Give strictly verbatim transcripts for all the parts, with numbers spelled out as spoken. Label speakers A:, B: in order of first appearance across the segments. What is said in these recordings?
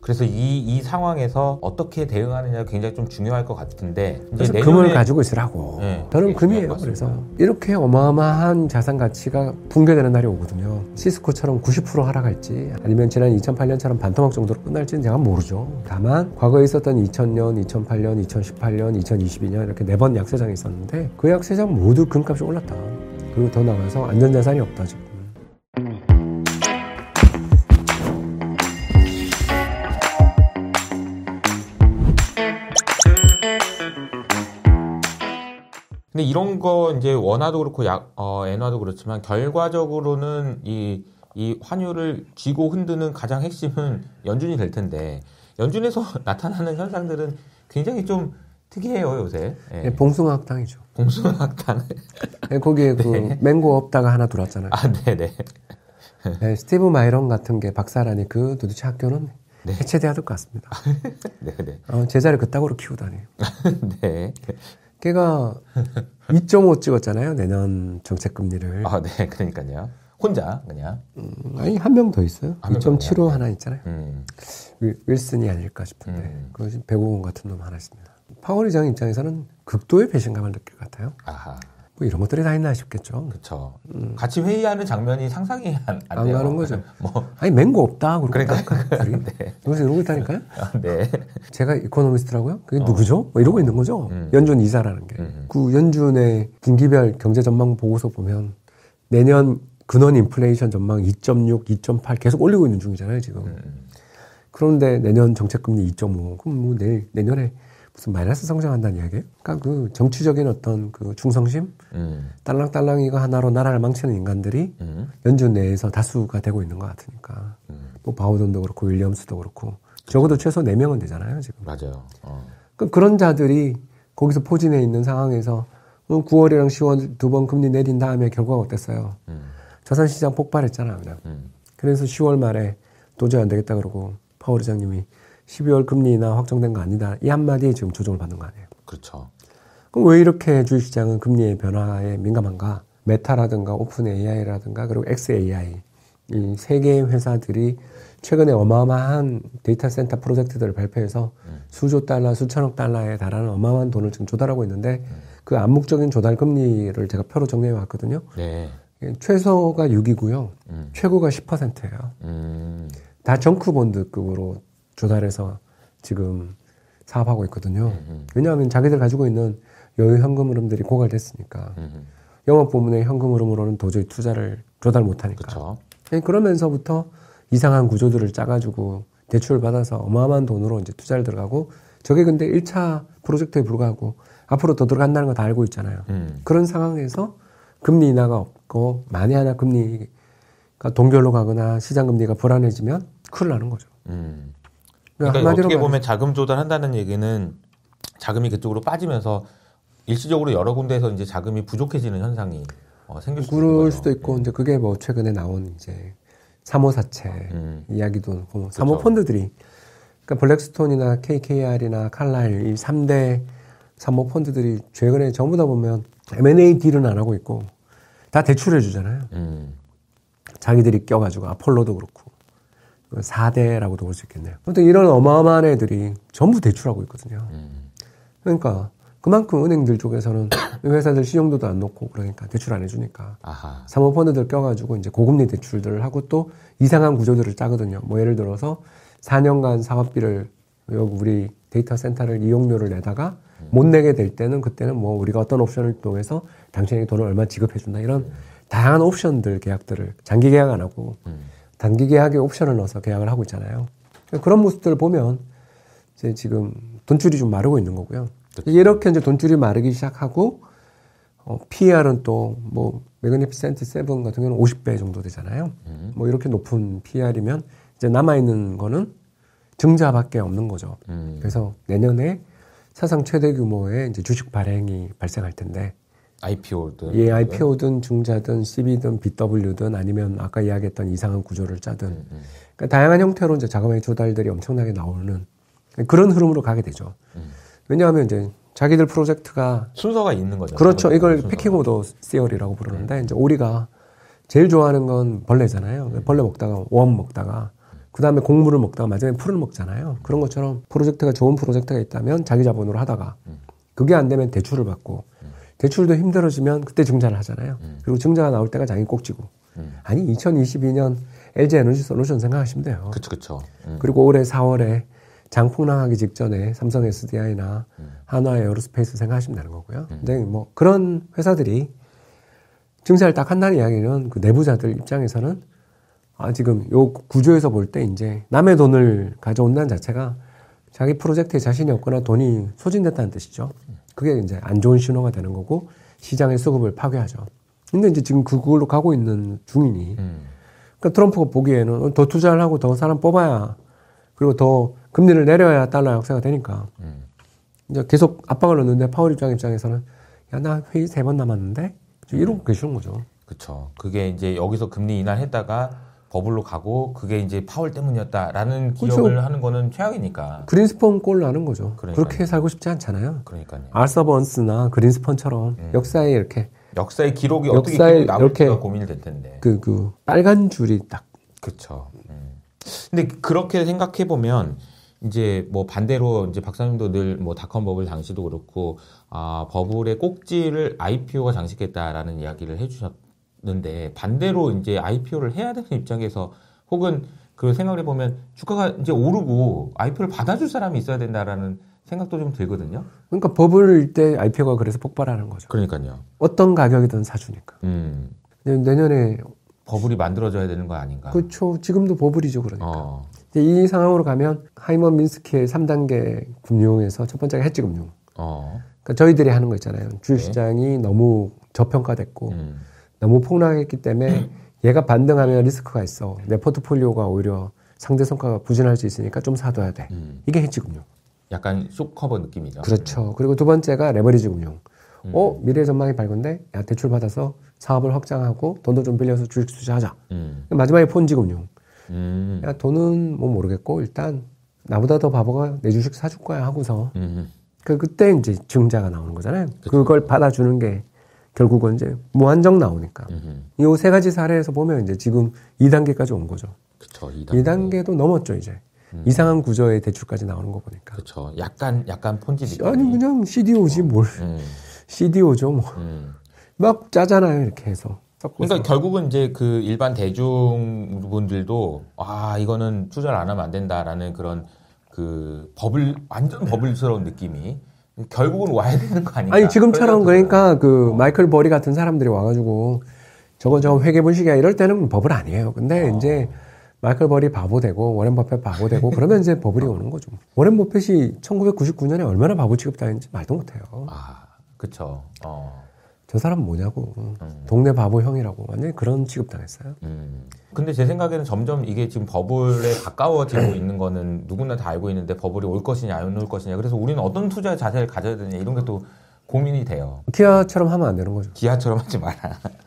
A: 그래서 이, 이 상황에서 어떻게 대응하느냐가 굉장히 좀 중요할 것 같은데.
B: 그래서 내년에... 금을 가지고 있으라고. 네, 저는 금이에요. 그래서 이렇게 어마어마한 자산 가치가 붕괴되는 날이 오거든요. 시스코처럼 구십 퍼센트 하락할지 아니면 지난 이천팔 년처럼 반토막 정도로 끝날지는 제가 모르죠. 다만 과거에 있었던 이천 년, 이천팔 년, 이천십팔 년, 이천이십이 년 이렇게 네 번 약세장이 있었는데 그 약세장 모두 금값이 올랐다. 그리고 더 나가서 안전자산이 없다 지금.
A: 근데 이런 거 이제 원화도 그렇고 약, 어, 엔화도 그렇지만 결과적으로는 이, 이 환율을 쥐고 흔드는 가장 핵심은 연준이 될 텐데 연준에서 나타나는 현상들은 굉장히 좀 특이해요 요새. 예.
B: 네, 봉숭아학당이죠.
A: 봉숭아학당.
B: 네, 거기에 그 네. 맹고 없다가 하나 들어왔잖아요.
A: 아, 네네.
B: 네, 스티브 마이런 같은 게 박사라니 그 도대체 학교는 네. 해체돼야 될 것 같습니다.
A: 네네.
B: 어, 제자를 그따구로 키우다니.
A: 네.
B: 걔가 이 점 오 찍었잖아요. 내년 정책금리를.
A: 아, 네. 그러니까요. 혼자 그냥.
B: 음, 아니 한 명 더 있어요. 이 점 칠오 하나 있잖아요.
A: 음.
B: 윌, 윌슨이 아닐까 싶은데
A: 음.
B: 그것이 배구공 같은 놈 하나 있습니다. 파월 의장 입장에서는 극도의 배신감을 느낄 것 같아요.
A: 아하.
B: 뭐 이런 것들이 다 있나 싶겠죠.
A: 그렇죠. 음. 같이 회의하는 장면이 상상이 안, 안,
B: 안
A: 돼요.
B: 가는 거죠.
A: 뭐
B: 아니 맹고 없다.
A: 그러니까.
B: 네. 여기서 이러고 있다니까요.
A: 아, 네.
B: 제가 이코노미스트라고요? 그게
A: 어.
B: 누구죠? 뭐 이러고 있는 거죠.
A: 음.
B: 연준 이사라는 게.
A: 음.
B: 그 연준의 분기별 경제 전망 보고서 보면 내년 근원 인플레이션 전망 이 점 육, 이 점 팔 계속 올리고 있는 중이잖아요 지금.
A: 음.
B: 그런데 내년 정책금리 이 점 오. 그럼 뭐 내일 내년에 무슨 마이너스 성장한다는 이야기예요? 그러니까 그 정치적인 어떤 그 충성심,
A: 음.
B: 딸랑딸랑이가 하나로 나라를 망치는 인간들이
A: 음.
B: 연준 내에서 다수가 되고 있는 것 같으니까.
A: 음.
B: 뭐 바우던도 그렇고 윌리엄스도 그렇고 적어도 최소 네 명은 되잖아요 지금.
A: 맞아요. 어.
B: 그럼 그런 자들이 거기서 포진해 있는 상황에서 구월이랑 시월 두 번 금리 내린 다음에 결과가 어땠어요?
A: 음.
B: 자산시장 폭발했잖아요 그냥.
A: 음.
B: 그래서 시월 말에 도저히 안 되겠다 그러고 파월 의장님이 십이월 금리 인하 확정된 거 아니다. 이 한마디에 지금 조정을 받는 거 아니에요.
A: 그렇죠.
B: 그럼 왜 이렇게 주식시장은 금리의 변화에 민감한가? 메타라든가 오픈 에이아이라든가 그리고 엑스에이아이 이 세 개의 회사들이 최근에 어마어마한 데이터 센터 프로젝트들을 발표해서 음. 수조 달러, 수천억 달러에 달하는 어마어마한 돈을 지금 조달하고 있는데 음. 그 암묵적인 조달 금리를 제가 표로 정리해 왔거든요.
A: 네.
B: 최소가 육이고요.
A: 음.
B: 최고가 십 퍼센트예요.
A: 음.
B: 다 정크본드급으로 조달해서 지금 사업하고 있거든요.
A: 음.
B: 왜냐하면 자기들 가지고 있는 여유 현금 흐름들이 고갈됐으니까.
A: 음.
B: 영업 부문의 현금 흐름으로는 도저히 투자를 조달 못하니까.
A: 그렇죠.
B: 그러면서부터 이상한 구조들을 짜가지고 대출을 받아서 어마어마한 돈으로 이제 투자를 들어가고 저게 근데 일 차 프로젝트에 불과하고 앞으로 더 들어간다는 거 다 알고 있잖아요. 음. 그런 상황에서 금리 인하가 없고 만에 하나 금리가 동결로 가거나 시장 금리가 불안해지면 큰일 나는 거죠.
A: 음. 그러니까 어떻게 보면 자금 조달한다는 얘기는 자금이 그쪽으로 빠지면서 일시적으로 여러 군데에서 이제 자금이 부족해지는 현상이 어, 생길 수도 있는
B: 그럴
A: 거죠.
B: 수도 있고, 네. 이제 그게 뭐 최근에 나온 이제 사모사채 음. 이야기도 보면 사모펀드들이, 그러니까 블랙스톤이나 케이케이알이나 칼라일 이 삼 대 사모펀드들이 최근에 전부 다 보면 엠 앤 에이 딜은 안 하고 있고 다 대출해 주잖아요. 음. 자기들이 껴가지고 아폴로도 그렇고 사 대라고도 볼 수 있겠네요. 아무튼 이런 어마어마한 애들이 전부 대출하고 있거든요. 음. 그러니까 그만큼 은행들 쪽에서는 회사들 신용도도 안 놓고 그러니까 대출 안 해주니까 아하. 사모펀드들 껴가지고 이제 고금리 대출들을 하고 또 이상한 구조들을 짜거든요. 뭐 예를 들어서 사 년간 사업비를 여기 우리 데이터 센터를 이용료를 내다가 음. 못 내게 될 때는 그때는 뭐 우리가 어떤 옵션을 통해서 당신에게 돈을 얼마 지급해준다 이런 음. 다양한 옵션들 계약들을 장기 계약 안 하고 음. 단기 계약에 옵션을 넣어서 계약을 하고 있잖아요. 그런 모습들을 보면 이제 지금 돈줄이 좀 마르고 있는 거고요. 그렇죠. 이렇게 이제 돈줄이 마르기 시작하고 어, 피이알은 또 뭐 매그니피센트 세븐 같은 경우는 오십 배 정도 되잖아요. 음. 뭐 이렇게 높은 피이알이면 이제 남아 있는 거는 증자밖에 없는 거죠. 음. 그래서 내년에 사상 최대 규모의 이제 주식 발행이 발생할 텐데.
A: 아이피오든.
B: 예, 아이피오든 증자든 씨비든 비더블유든 아니면 아까 이야기했던 이상한 구조를 짜든. 음, 음. 그러니까 다양한 형태로 이제 자금의 조달들이 엄청나게 나오는 그런 흐름으로 가게 되죠. 음. 왜냐하면 이제 자기들 프로젝트가.
A: 순서가 있는 거죠.
B: 그렇죠. 이걸 패킹 오더 시어리라고 부르는데, 음. 이제 오리가 제일 좋아하는 건 벌레잖아요. 음. 벌레 먹다가, 웜 먹다가, 그 다음에 곡물을 먹다가 마지막에 풀을 먹잖아요. 그런 것처럼 프로젝트가 좋은 프로젝트가 있다면 자기 자본으로 하다가
A: 음.
B: 그게 안 되면 대출을 받고
A: 음.
B: 대출도 힘들어지면 그때 증자를 하잖아요.
A: 음.
B: 그리고 증자가 나올 때가 장이 꼭지고
A: 음.
B: 아니 이천이십이 년 엘지 에너지 솔루션 생각하시면 돼요.
A: 그쵸, 그쵸. 음.
B: 그리고 올해 사월에 장 폭락하기 직전에 삼성 에스디아이나 음. 한화 에어로스페이스 생각하시면 되는 거고요.
A: 음.
B: 근데 뭐 그런 회사들이 증자를 딱 한다는 이야기는 그 내부자들 입장에서는 아, 지금 요 구조에서 볼 때 이제 남의 돈을 가져온다는 자체가 자기 프로젝트에 자신이 없거나 돈이 소진됐다는 뜻이죠. 그게 이제 안 좋은 신호가 되는 거고 시장의 수급을 파괴하죠. 근데 이제 지금 그걸로 가고 있는 중이니 음. 그러니까 트럼프가 보기에는 더 투자를 하고 더 사람 뽑아야 그리고 더 금리를 내려야 달러 약세가 되니까 음. 이제 계속 압박을 넣는데 파월 입장 입장에서는 야, 나 회의 세 번 남았는데 이러고 계시는 거죠.
A: 그렇죠. 그게 이제 여기서 금리 인하했다가 버블로 가고 그게 이제 파월 때문이었다라는 기억을 그렇죠. 하는 거는 최악이니까.
B: 그린스펀 꼴 나는 거죠.
A: 그러니까요.
B: 그렇게 살고 싶지 않잖아요.
A: 그러니까요.
B: 알서번스나 그린스펀처럼 음. 역사에 이렇게
A: 역사의 기록이 어떻게 기록이 남을지가 고민이 될 텐데.
B: 그, 그 빨간 줄이 딱.
A: 그렇죠. 음. 근데 그렇게 생각해 보면 이제 뭐 반대로 이제 박사님도 늘 뭐 닷컴 버블 당시도 그렇고 아 버블의 꼭지를 아이피오가 장식했다라는 이야기를 해주셨는데 반대로 이제 아이피오를 해야 되는 입장에서 혹은 그 생각을 해보면 주가가 이제 오르고 아이피오를 받아줄 사람이 있어야 된다라는 생각도 좀 들거든요.
B: 그러니까 버블일 때 아이피오가 그래서 폭발하는 거죠.
A: 그러니까요.
B: 어떤 가격이든 사주니까.
A: 음.
B: 내년에
A: 버블이 만들어져야 되는 거 아닌가?
B: 그렇죠. 지금도 버블이죠, 그러니까.
A: 어.
B: 이 상황으로 가면 하이먼 민스키의 삼 단계 금융에서 첫 번째가 해지 금융.
A: 어.
B: 그러니까 저희들이 하는 거 있잖아요. 주식시장이 네. 너무 저평가됐고 음. 너무 폭락했기 때문에 얘가 반등하면 리스크가 있어. 내 포트폴리오가 오히려 상대 성과가 부진할 수 있으니까 좀 사둬야 돼. 음. 이게 해지 금융.
A: 약간 쇼커버 느낌이죠.
B: 그렇죠. 그리고 두 번째가 레버리지 금융. 음. 어, 미래 전망이 밝은데 야, 대출 받아서 사업을 확장하고 돈도 좀 빌려서 주식 투자하자. 음. 마지막에 폰지 금융. 음. 야, 돈은 뭐 모르겠고 일단 나보다 더 바보가 내 주식 사줄 거야 하고서 음. 그 그때 이제 증자가 나오는 거잖아요. 그쵸. 그걸 받아주는 게 결국은 이제 무한정 나오니까. 이 세 가지 사례에서 보면 이제 지금 이 단계까지 온 거죠.
A: 그렇죠. 이 단계.
B: 이 단계도 넘었죠 이제. 음. 이상한 구조의 대출까지 나오는 거 보니까.
A: 그렇죠. 약간 약간 폰지 느낌.
B: 아니 그냥 씨디오지 어. 뭘. 음. 씨디오죠 뭐. 음. 막 짜잖아요 이렇게 해서.
A: 그러니까 결국은 이제 그 일반 대중분들도 아 이거는 투자를 안 하면 안 된다라는 그런 그 버블 완전 버블스러운 느낌이 결국은 와야 되는 거 아닌가?
B: 아니 지금처럼 그러니까 그 어. 마이클 버리 같은 사람들이 와가지고 저거 저거 회계 분식이야 이럴 때는 버블 아니에요. 근데 어. 이제 마이클 버리 바보 되고 워렌 버핏 바보 되고 그러면 이제 버블이 오는 거죠. 워렌 버핏이 천구백구십구 년에 얼마나 바보 취급당했는지 말도 못해요.
A: 아 그렇죠. 어.
B: 저 사람 뭐냐고. 음. 동네 바보 형이라고. 완전히 그런 취급당했어요.
A: 음. 근데 제 생각에는 점점 이게 지금 버블에 가까워지고 있는 거는 누구나 다 알고 있는데 버블이 올 것이냐 안 올 것이냐. 그래서 우리는 어떤 투자의 자세를 가져야 되냐 이런 게 또 고민이 돼요.
B: 기아처럼 하면 안 되는 거죠.
A: 기아처럼 하지 마라.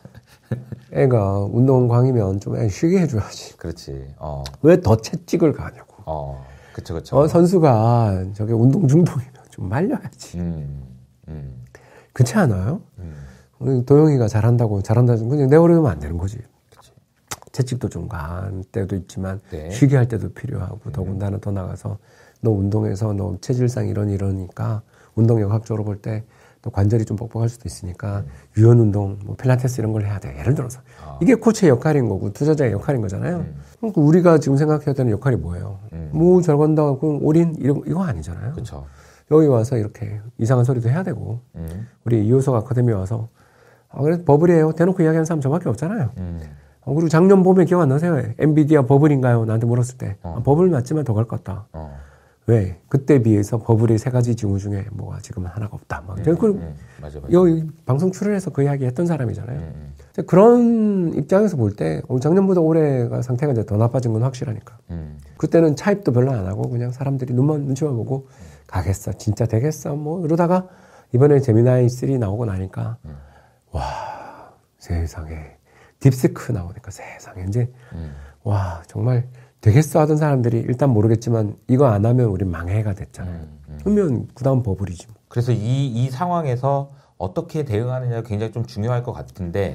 B: 애가 운동광이면 좀 애 쉬게 해줘야지.
A: 그렇지. 어. 왜
B: 더 채찍을 가냐고.
A: 어. 그쵸, 그쵸.
B: 어, 선수가 저게 운동 중독이면 좀 말려야지. 음. 음. 그렇지 않아요? 음. 우리 도영이가 잘한다고 잘한다고 그냥 내버려두면 안 되는 거지. 그치. 채찍도 좀 간 때도 있지만 네. 쉬게 할 때도 필요하고 음. 더군다나 더 나가서 너 운동해서 너 체질상 이런 이러니까 운동력 학적으로 볼 때 또 관절이 좀 뻑뻑할 수도 있으니까 음. 유연 운동, 뭐 필라테스 이런 걸 해야 돼. 예를 들어서 아. 이게 코치의 역할인 거고 투자자의 역할인 거잖아요. 음. 그러니까 우리가 지금 생각해야 되는 역할이 뭐예요? 음. 뭐 잘 건다고 올인 이런 이거 아니잖아요.
A: 그렇죠.
B: 여기 와서 이렇게 이상한 소리도 해야 되고 음. 우리 이호석 아카데미 와서 아, 그래 버블이에요. 대놓고 이야기하는 사람 저밖에 없잖아요. 음. 어, 그리고 작년 봄에 기억 안 나세요? 엔비디아 버블인가요? 나한테 물었을 때 어. 아, 버블 맞지만 더 갈 것 같다. 어. 왜? 그때 비해서 버블의 세 가지 징후 중에 뭐가 지금은 하나가 없다. 막. 음, 음, 맞아, 맞아. 여기 방송 출연해서 그 이야기 했던 사람이잖아요. 음, 음. 그런 입장에서 볼 때 작년보다 올해가 상태가 이제 더 나빠진 건 확실하니까. 음. 그때는 차입도 별로 안 하고 그냥 사람들이 눈만 눈치만 보고 음. 가겠어. 진짜 되겠어. 뭐 이러다가 이번에 제미나이 쓰리 나오고 나니까 음. 와 세상에 딥시크 나오니까 세상에 이제 음. 와 정말 되겠어 하던 사람들이 일단 모르겠지만 이거 안 하면 우리 망해가 됐잖아요. 음, 음. 그러면 그 다음 버블이지 뭐.
A: 그래서 이, 이 상황에서 어떻게 대응하느냐가 굉장히 좀 중요할 것 같은데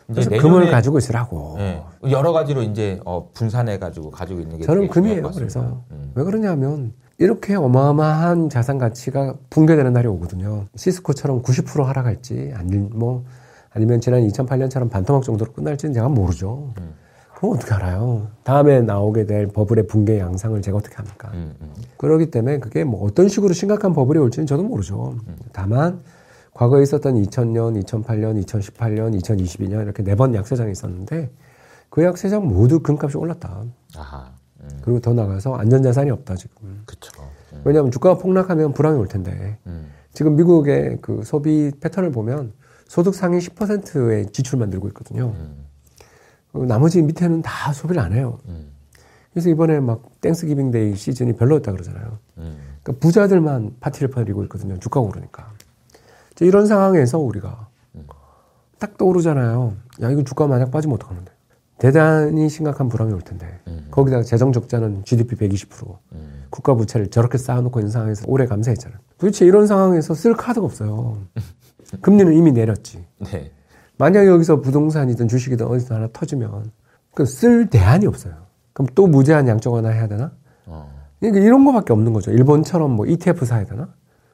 B: 이제 그래서 금을 가지고 있으라고.
A: 네, 여러 가지로 이제 어, 분산해가지고 가지고 있는 게
B: 저는 금이에요. 그래서 음. 왜 그러냐면 이렇게 어마어마한 자산 가치가 붕괴되는 날이 오거든요. 시스코처럼 구십 퍼센트 하락할지 아니 뭐 아니면 지난 이천팔 년처럼 반토막 정도로 끝날지는 제가 모르죠. 음. 그건 어떻게 알아요? 다음에 나오게 될 버블의 붕괴 양상을 제가 어떻게 합니까? 음, 음. 그렇기 때문에 그게 뭐 어떤 식으로 심각한 버블이 올지는 저도 모르죠. 음. 다만 과거에 있었던 이천 년, 이천팔 년, 이천십팔 년, 이천이십이 년 이렇게 네 번 약세장이 있었는데 그 약세장 모두 금값이 올랐다. 아하, 음. 그리고 더 나가서 안전자산이 없다 지금.
A: 그렇죠.
B: 음. 왜냐하면 주가가 폭락하면 불황이 올 텐데 음. 지금 미국의 그 소비 패턴을 보면 소득 상위 십 퍼센트의 지출만 들고 있거든요. 음. 나머지 밑에는 다 소비를 안 해요. 음. 그래서 이번에 막 땡스기빙데이 시즌이 별로였다 그러잖아요. 음. 그러니까 부자들만 파티를 벌이고 있거든요. 주가가 오르니까. 이런 상황에서 우리가 음. 딱 떠오르잖아요. 야, 이거 주가 만약 빠지면 어떡하는데. 대단히 심각한 불황이 올 텐데. 음. 거기다가 재정 적자는 지디피 백이십 퍼센트. 음. 국가 부채를 저렇게 쌓아놓고 있는 상황에서 오래 감사했잖아요. 도대체 이런 상황에서 쓸 카드가 없어요. 금리는 이미 내렸지. 네. 만약에 여기서 부동산이든 주식이든 어디서 하나 터지면 그 쓸 대안이 없어요. 그럼 또 무제한 양적 완화 해야 되나? 어. 그러니까 이런 거밖에 없는 거죠. 일본처럼 뭐 이티에프 사야 되나?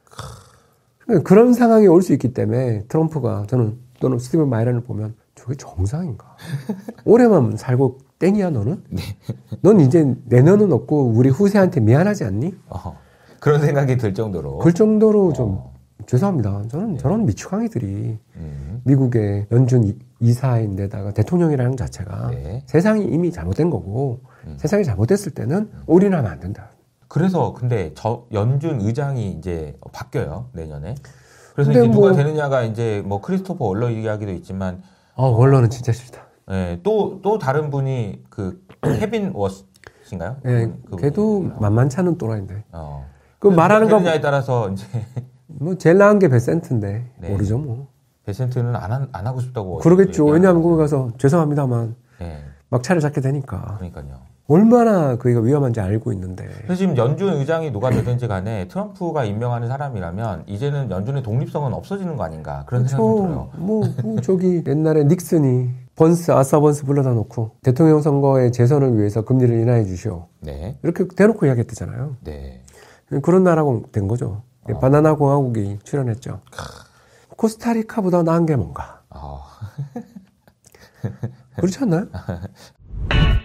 B: 그러니까 그런 상황이 올 수 있기 때문에 트럼프가 저는 또는 스티븐 마이런을 보면 저게 정상인가? 올해만 살고 땡이야 너는? 네. 넌 이제 내년은 없고 우리 후세한테 미안하지 않니?
A: 어. 그런 생각이 들 정도로.
B: 그 정도로 좀 어. 죄송합니다. 저는 네. 저런 미추광이들이 음. 미국의 연준 이사인데다가 대통령이라는 자체가 네. 세상이 이미 잘못된 거고 음. 세상이 잘못됐을 때는 올인하면 안 된다.
A: 그래서 근데 저 연준 의장이 이제 바뀌어요 내년에. 그래서 이제 누가 뭐, 되느냐가 이제 뭐 크리스토퍼 월러 이야기도 있지만.
B: 어 월러는 진짜 싫다.
A: 네, 또 또 다른 분이 그 케빈 워스인가요?
B: 네, 그 걔도 분이. 만만치 않은 또라이인데. 어. 그 말하는 거
A: 냐에 따라서 이제.
B: 뭐 제일 나은 게 베센트인데 네. 모르죠 뭐.
A: 베센트는 안, 안 하고 싶다고.
B: 그러겠죠. 왜냐하면 거기 가서 죄송합니다만 네. 막 차를 잡게 되니까.
A: 그러니까요.
B: 얼마나 그이가 위험한지 알고 있는데.
A: 그래서 지금 연준 의장이 누가 되든지 간에 트럼프가 임명하는 사람이라면 이제는 연준의 독립성은 없어지는 거 아닌가 그런
B: 그렇죠.
A: 생각이 들어요.
B: 뭐, 뭐 저기 옛날에 닉슨이 번스 아싸 번스 불러다 놓고 대통령 선거의 재선을 위해서 금리를 인하해 주시오. 네. 이렇게 대놓고 이야기했대잖아요. 네. 그런 나라가 된 거죠. 어. 바나나 공화국이 출연했죠. 코스타리카보다 나은 게 뭔가? 어. 그렇지 않나요?